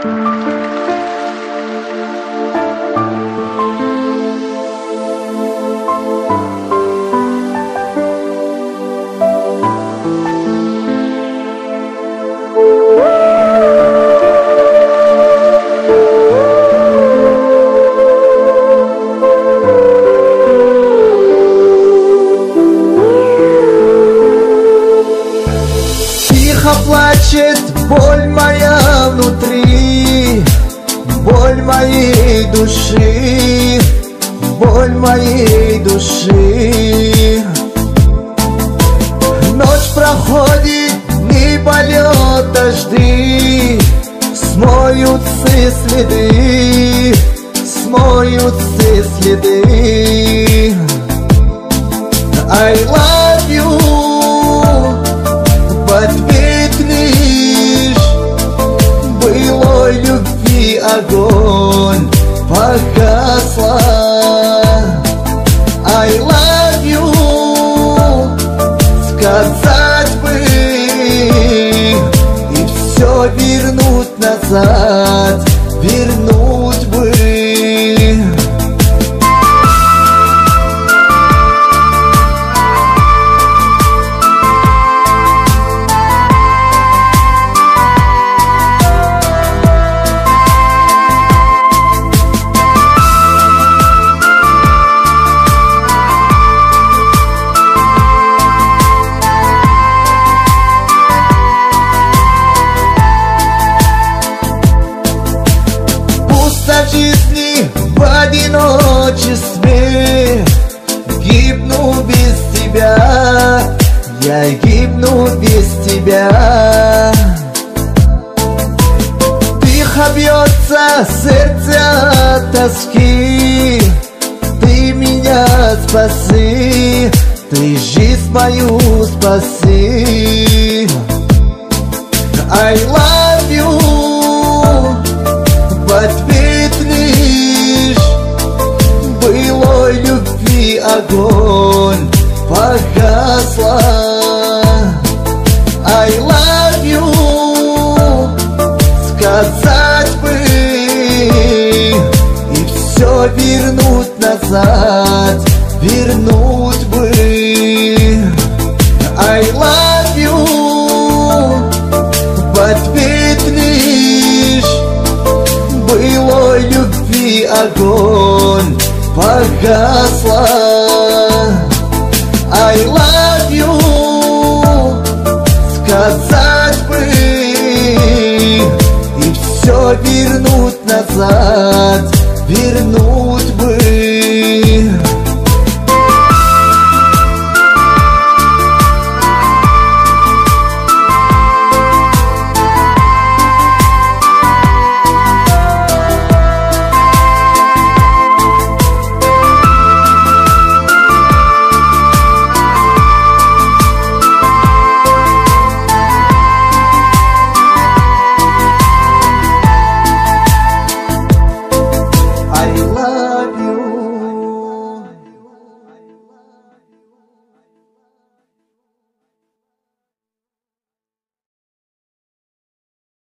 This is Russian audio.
Плачет боль моя внутри, боль моей души, боль моей души. Ночь проходит, не полет дожди, смоют все следы, смоют все следы. I love you, в ответ лишь былой любви огонь погасла. I love you, сказать бы и все вернуть назад, вернуть бы. Жизни в одиночестве, гибну без тебя, я гибну без тебя. Тихо бьется сердце от тоски, ты меня спаси, ты жизнь мою спаси. I love you, в ответ лишь былой любви огонь погасла. I love you, сказать бы и все вернуть назад, вернуть бы. I love you, в ответ лишь былой любви огонь погасла. I love you, сказать бы и все вернуть назад, вернуть бы.